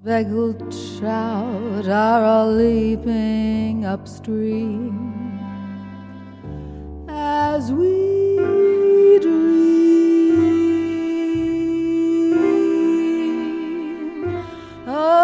Speckled trout are all leaping upstream as we dream. Oh,